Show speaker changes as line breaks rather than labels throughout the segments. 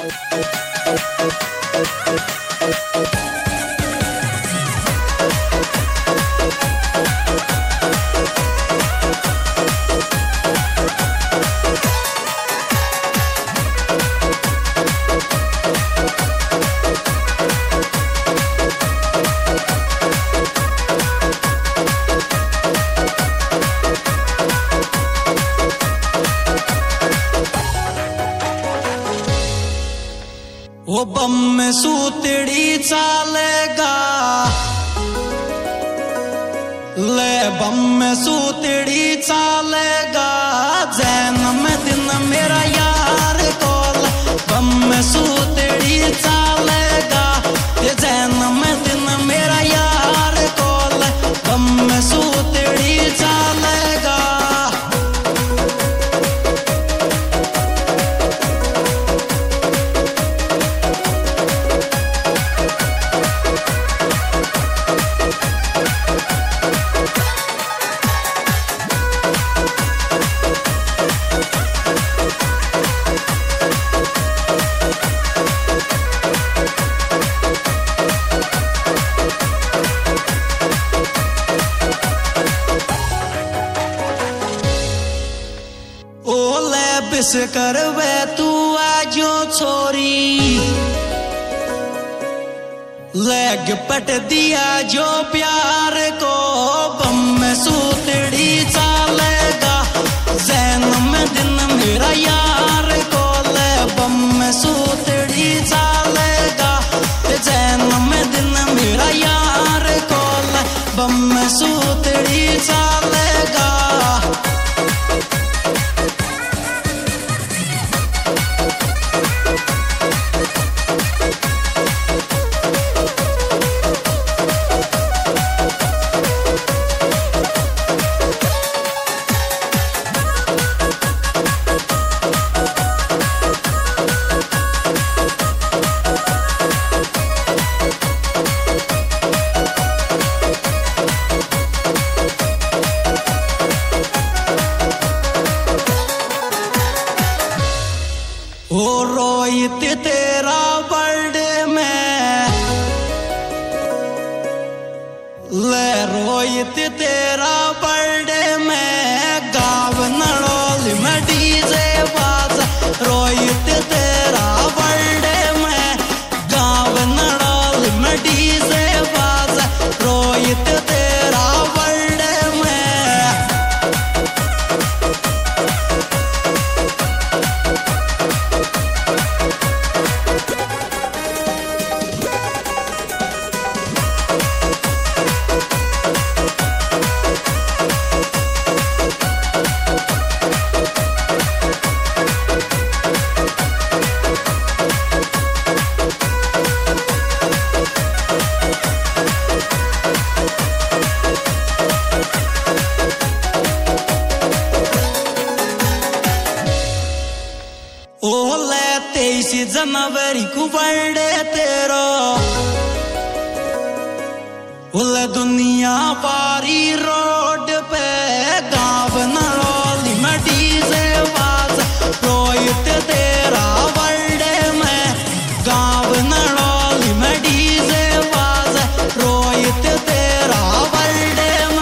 वो बम में सूतड़ी चालेगा ले बम में सूतड़ी चालेगा जन्म दिन मेरा यार कोल बम में सूतड़ी चालेगा ये जन्म दिन मेरा यार कोल बम में सूतड़ी चालेगा बिस कर वे तू आजो छोरी लेग पट दिया जो प्यार को बम में सूतड़ी चालेगा जन्म दिन मेरा यार को ले बम में सूतड़ी चालेगा जन्म दिन मेरा यार को ले बम में सूतड़ी चालेगा ओ रोहित तेरा बर्थडे में ले रोहित तेरा बर्थडे में गाँव नड़ोली में डीजे बाज रोहित तेरा बर्थडे में गाँव नड़ोली में डीजे बाज रोहित तेरा बर्थडे में ओले 23 जनवरी को बर्थडे तेरा ओले दुनिया पारी रोड पे गाँव नड़ोली में डीजे बाज रोहित तेरा बर्थडे में गाँव नड़ोली में डीजे बाज रोहित तेरा बर्थडे में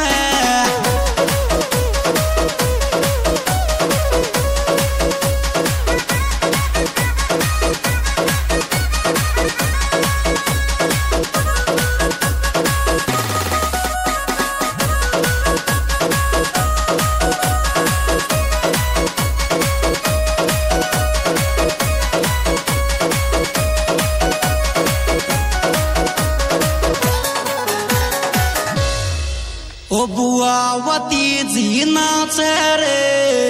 ओ बुआवती जी नाचे रे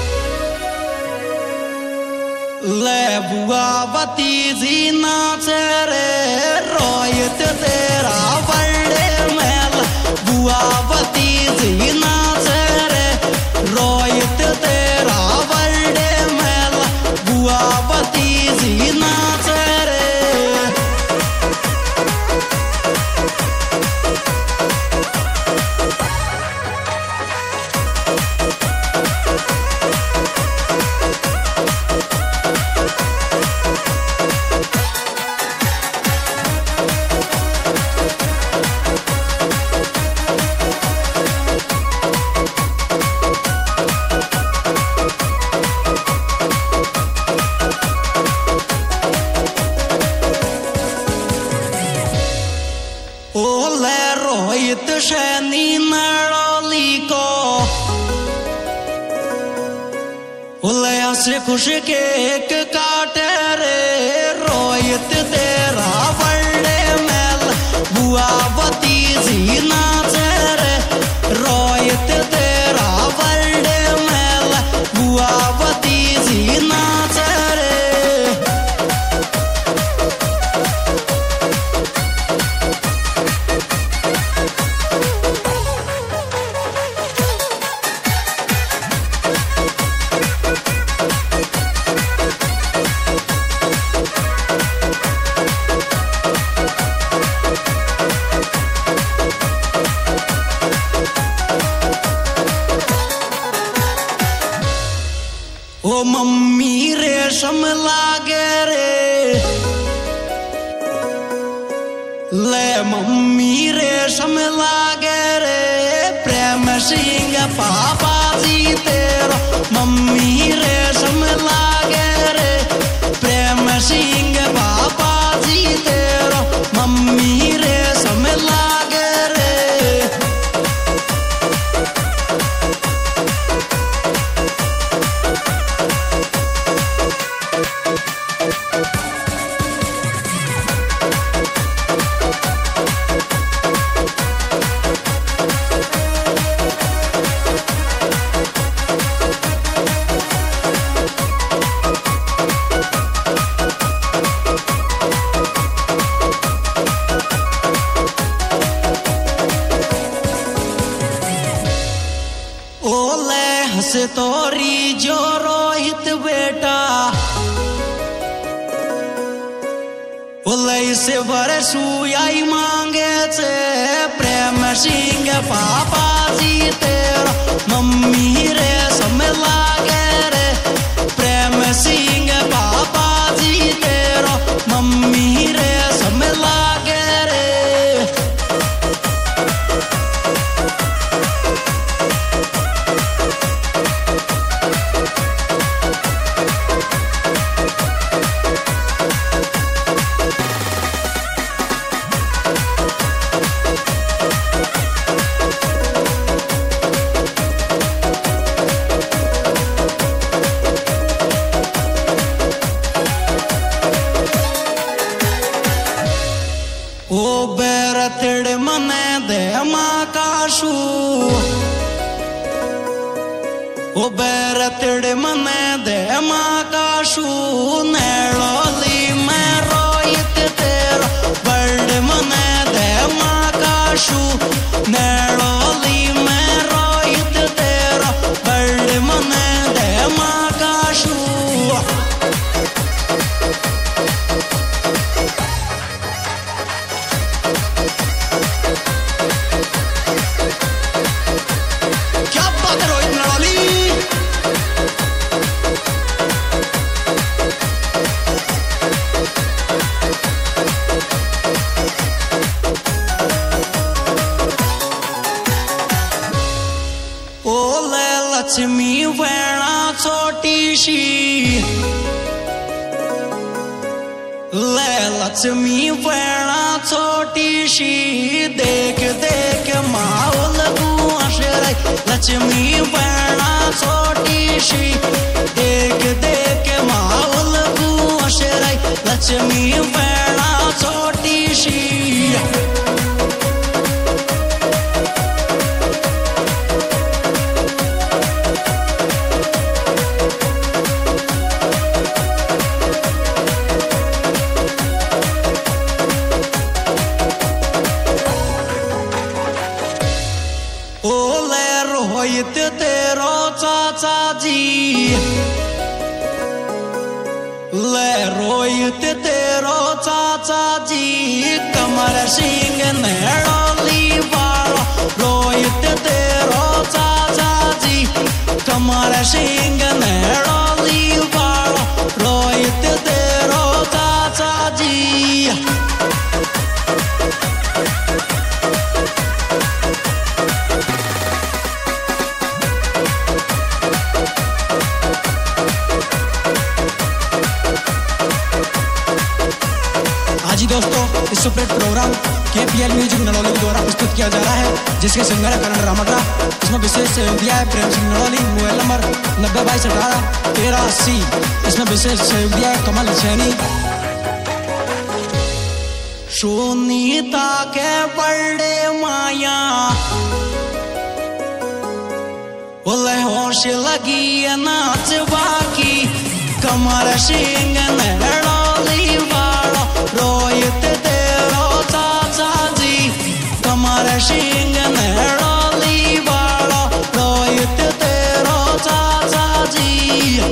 ले बुआवती जी नाचे रे रोहित तेरा बर्थडे में बुआवती जी नाचे रे रोहित तेरा बर्थडे में बुआवती जी नाचे रे रोहित सैनी नड़ोली को उलया से खुश केक काटे रे रोहित तेरा बर्थडे मेल बुआ भतीजी नाचे रे रोहित तेरा बर्थडे मेल बुआ भतीजी नाचे रे। ओ मम्मी रेशम लागे रे ले मम्मी रेशम लागे रे प्रेम सिंह पापा जी तेरा मम्मी रेशम लागे रे प्रेम सिंह पापा जी तेरा मम्मी रेशम लागे रे। ओले हंस तोरी जो रोहित बेटा ओले से बरसू आई मांगे से प्रेम सिंह पापा जी तेरा मम्मी रे सम लागे रे प्रेम सिंह पापा जी तेरा मम्मी रे सम लागे रे। ओ बेरतड़ मने दे माकाशू ओ बेरतड़ मने दे माकाशू नेड़ोली में रोहित तेरा बर्ड मने दे माकाशू नेड़ोली में रोहित तेरा बर्ड मने दे माकाशू। लक्ष्मी वेणा छोटी सी ले लक्ष्मी वेणा छोटी सी देख देख माहौल गुआशरे लक्ष्मी वेणा छोटी सी देख देख माहौल गुआशरे लक्ष्मी वेणा छोटी सी। ओले रोहित तेरो चाचा जी ले रोहित तेरो चाचा जी कमर सिंह नेड़ोली वाला रोहित तेरो चाचा जी कमर सिंह नेड़ोली वाला रोहित तेरो चाचा जी। जी दोस्तों, इस super programme KPL music Nadauli द्वारा प्रस्तुत किया जा रहा है, जिसके सिंगर है करण रामगढ़ा। इसमें विशेष सहयोग दिया है प्रेम सिंह नड़ौली। Mobile number 9022181380। इसमें विशेष सहयोग दिया है कमल सैनी। सुनीता के बड़े माया बोले होश लगी नाच बाकी, कमर सिंह नड़ौली वाला रोहित तेरो चाचा जी, कमर सिंह नड़ौली वाला रोहित तेरो चाचा जी।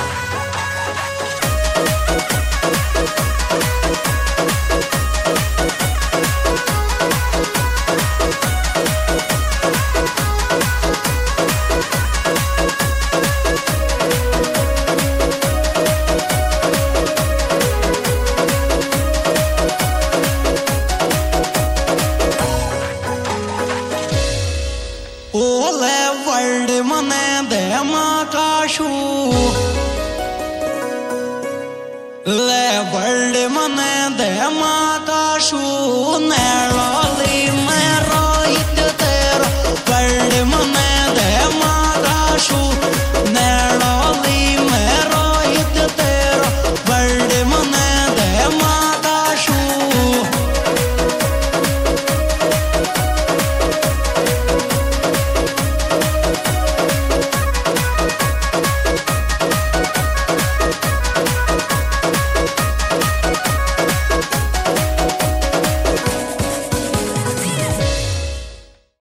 ओले वर्ल्ड मने दे माकाशू, ले वर्ल्ड मने दे माकाशू, नड़ौली मेरो